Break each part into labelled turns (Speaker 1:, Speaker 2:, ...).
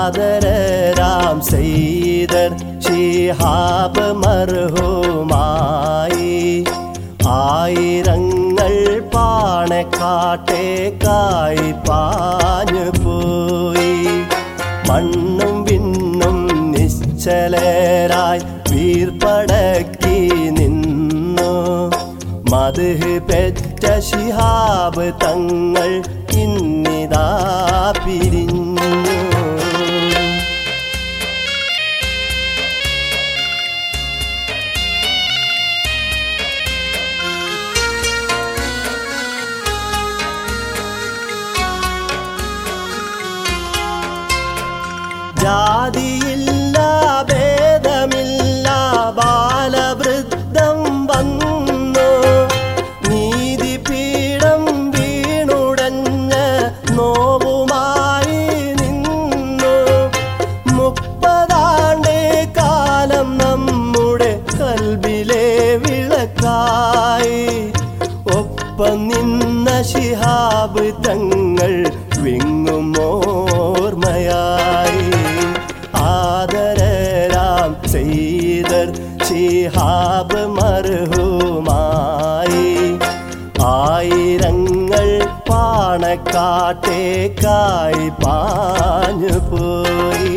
Speaker 1: ആദരരാം സയ്യിദർ ശിഹാബ് മർഹൂമായി ആയിരങ്ങൾ പാണക്കാട്ടേക്കായി പാഞ്ഞു പോയി. മണ്ണും വിണ്ണും നിശ്ചലരായി വീർപ്പടക്കി നിന്നു. മദ്ഹ് പെറ്റ ശിഹാബ് തങ്ങൾ ഇന്നിതാ പിരിഞ്ഞു. ജാതിയില്ല ഭേദമില്ല ബാലവൃദ്ധം വന്നു. നീതിപീഠം വീണുടഞ്ഞ നോവുമായി നിന്നു. 30 കാലം നമ്മുടെ കൽബിലെ വിളക്കായി ഒപ്പം നിന്ന ശിഹാബ് തങ്ങൾ വിങ്ങും ഓർമ്മയായി. ആദരരാം സയ്യിദർ ശിഹാബ് മർഹൂമായി ആയിരങ്ങൾ പാണക്കാട്ടേക്കായി പാഞ്ഞു പോയി.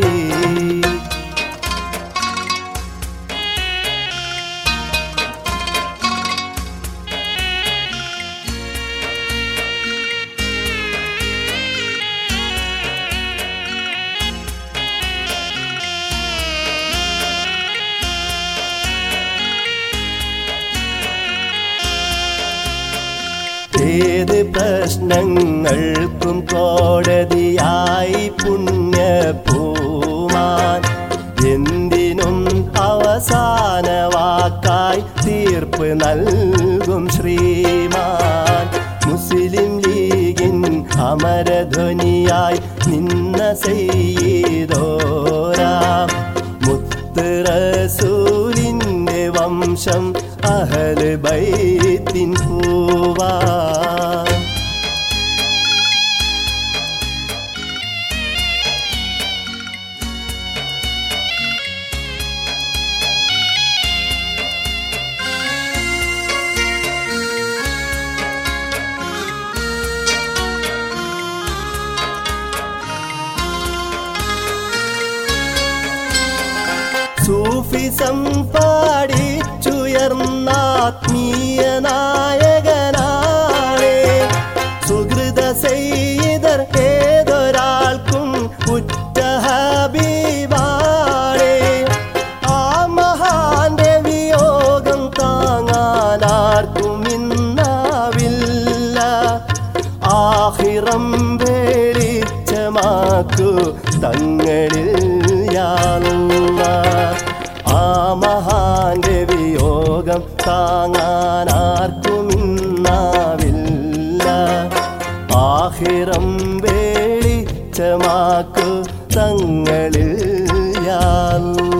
Speaker 1: ഏത് പ്രശ്നങ്ങൾക്കും കോടതിയായി പുണ്യപൂമാൻ എന്തിനും അവസാന വാക്കായി തീർപ്പ് നൽകും ശ്രീമാൻ. മുസ്ലിം ലീഗിൻ അമരധ്വനിയായി നിന്ന സയ്യിദോരാം മുത്ത് റസൂലിന്റെ വംശം അഹ്ല് ബൈത്തിൻ പൂവാ. സൂഫിസം പാടിച്ചുയർന്ന ആത്മീയ നായകനാണ് സുഹൃത സയ്യിദർ. ഏതൊരാൾക്കും ഉറ്റ ഹബീബാണ്. ആ മഹാന്റെ വിയോഗം താങ്ങാനാർക്കും ഇന്നാവില്ല. ആഖിറം വെളിച്ചമാക്കു തങ്ങളിൽ യാ അല്ലാഹ്. ആ മഹാന്റെ വിയോഗം താങ്ങാനാർക്കും ഇന്നാവില്ല. ആഖിറം വെളിച്ചമാക്കു തങ്ങളിൽ യാ അല്ലാഹ്.